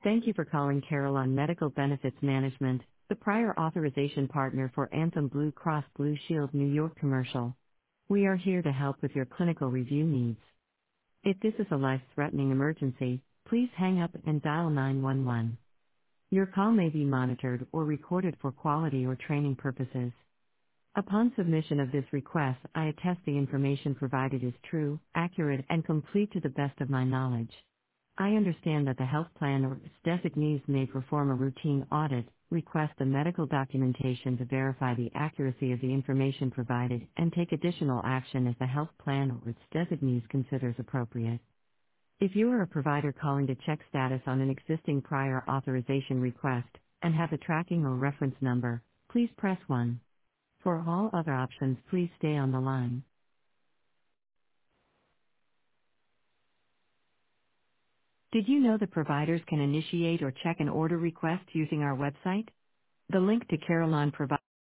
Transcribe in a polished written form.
Thank you for calling Carillon Medical Benefits Management, the prior authorization partner for Anthem Blue Cross Blue Shield New York commercial. We are here to help with your clinical review needs. If this is a life-threatening emergency, please hang up and dial 911. Your call may be monitored or recorded for quality or training purposes. Upon submission of this request, I attest the information provided is true, accurate, and complete to the best of my knowledge. I understand that the health plan or its designees may perform a routine audit, request the medical documentation to verify the accuracy of the information provided, and take additional action if the health plan or its designees considers appropriate. If you are a provider calling to check status on an existing prior authorization request and have a tracking or reference number, please press 1. For all other options, please stay on the line. Did you know that providers can initiate or check an order request using our website? The link to Carillon provides